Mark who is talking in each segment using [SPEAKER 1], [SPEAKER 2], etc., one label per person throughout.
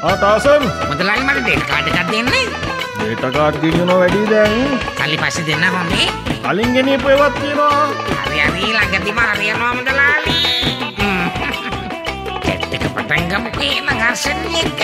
[SPEAKER 1] තාසන්
[SPEAKER 2] මුදලාලි මට data card එකක් දෙන්න.
[SPEAKER 1] ඩේටා කාඩ් ගෙනියනවා වැඩි දැන්.
[SPEAKER 2] කල්ලි පස්සේ දෙන්න හොඳේ.
[SPEAKER 1] කලින් ගෙනියපු ඒවත් තියෙනවා.
[SPEAKER 2] හරි ළඟදිම හරියනවා මුදලාලි. චැට් එක පටන් ගමු කියන හර්ෂන් එක.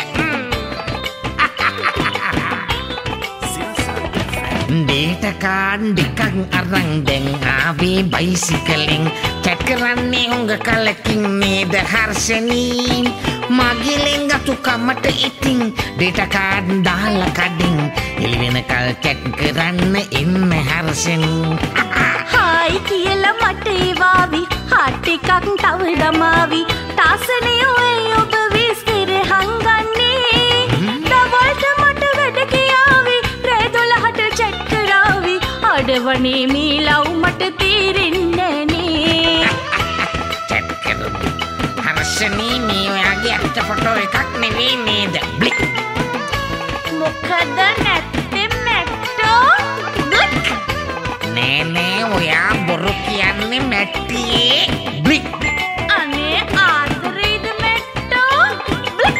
[SPEAKER 2] ඩේටා කාඩ් එකක් අරන් දැන් ආවේ බයිසිකලෙන්. චැට් කරන්නේ හුඟ කලකින් නේද හර්ෂණී. මගේ ලෙන්ගතු කමට ඉතින් ඩේටා කාඩ් දාලා කඩින්. එළි වෙනකල් චැට් කරන්න එන්න හර්ෂණී.
[SPEAKER 3] හායි කියලා මට ඒවාවි හට් එකක් තව දමාවි. තාසනේ ඔය ඔබ විස්තර හංගන්නේ. දවල්ට මට වැඩ කියාවි රෑ 12ට චැට් කරાવી. අඩවනේ මේ ලව් මට තේරෙන්නේ නේ.
[SPEAKER 2] චැට් කරමු. හර්ෂණී මේ ඔයාගේ අච්ච ෆොටෝ එකක් නෙවෙයි නේද? බ්ලික්.
[SPEAKER 3] මොකද නැත්තේ මැට්ටෝ? බ්ලික්.
[SPEAKER 2] නෑ ඔයා බොරු කියන්නේ මැට්ටියේ. බ්ලික්.
[SPEAKER 3] අනේ ආදරේද මැට්ටෝ? බ්ලික්.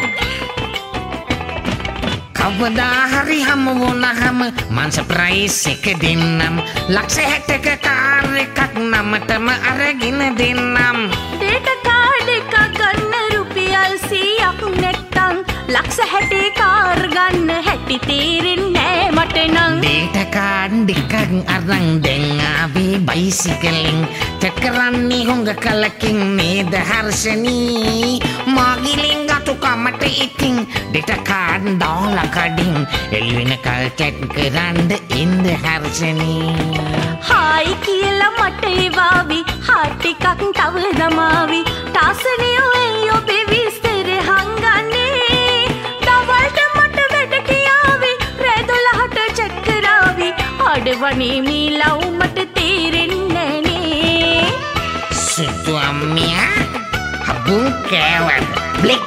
[SPEAKER 2] කවදා හරි හමු වුණාම මං සර්ප්‍රයිස් එක දෙන්නම්. ලක්ෂ 60ක කාර් එකක් නමටම අරගෙන දෙන්නම්.
[SPEAKER 3] ඩේටා කාඩ් එකක් ගන්න රුපියල් 100ක් නැත්තම් ලක්ෂ 60 කාර් ගන්න හැටි තේරෙන්නේ මට නම්.
[SPEAKER 2] ඩේටා කාඩ් එකක් අරන් දැන් ආවේ බයිසිකලෙන්. චැට් කරන්නේ හුඟ කලකින් නේද හර්ෂණී. මගේ ලින්ගතු කමට ඉතින් ඩේටා කාඩ් දාලා කඩින්. එළි වෙනකල් චැට් කරන්න එන්න හර්ෂණී.
[SPEAKER 3] හායි කියලා මට ඒවාවි හට් එකක් තව දමාවි. තාසනේ ඔය ඔබේ විස්තර හංගන්නේ. දවල්ට මට වැඩ කියාවි රෑ 12ට චැට් කරાવી. අඩවනේ මේ ලව් මට තේරෙන්නේ නේ.
[SPEAKER 2] සුදු අම්මියා හබුන් කෑවද? බ්ලික්.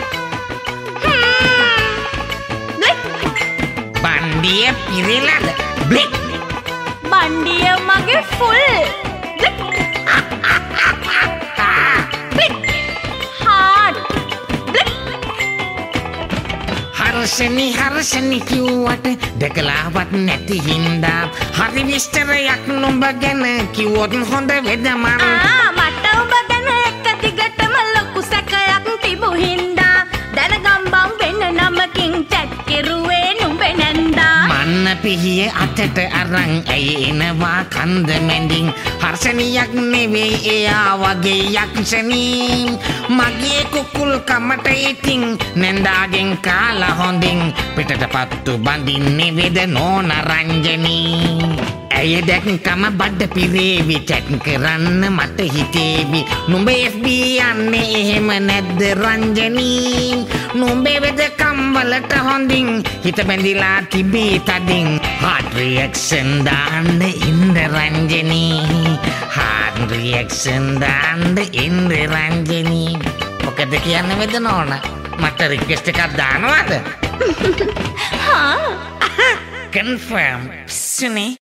[SPEAKER 3] බ්ලික්.
[SPEAKER 2] බණ්ඩිය පිරිලාද? බ්ලික්.
[SPEAKER 3] බණ්ඩිය මගේ ෆුල්. බ්ලික්. බ්ලික්. හාට්. බ්ලික්.
[SPEAKER 2] හර්ෂණි කිව්වට දැකලාවත් නැති හින්දා හරි විස්තරයක් නුඹ ගැන කිව්වොත් හොඳ වෙදමන්.
[SPEAKER 3] මට ඔබ ගැන එක දිගටම ලොකු සැකයක් තිබු හින්දා දැනගම්බම් වෙන නමකින් චැට් කෙරුවේ නුඹේ නැන්දා.
[SPEAKER 2] මන්න පිහිය අතට අරන් ඇයි එනවා කන්ද මැඳින්. හර්ෂණියක් නෙවෙයි එයා වගේ යක්ෂණී. මගේ කුකුල් කමට ඉතින් නැන්දාගෙන් කාලා හොඳින්. පිටට පත්තු බඳින්නේ වෙද නෝන රංජනී. ඇය දැක්කම බඩ පිරේවි චැට් කරන්න මට හිතේවි. නුඹේ FB යන්නේ එහෙම නැද්ද රංජනී. නුඹේ වෙදකම් වලට හොඳින් හිත බැඳිලා තිබේ තදින්. හાર્ට් රියැක්ෂන් දාන්න ඉන්න රංජනී. හાર્ට් රියැක්ෂන් දාන්න ඉන්න රංජනී. මොකද කියන්න වෙද නෝන? මට රික්වෙස්ට් එකක් දානවද?
[SPEAKER 3] හා
[SPEAKER 2] කන්ෆර්ම්. සුනේ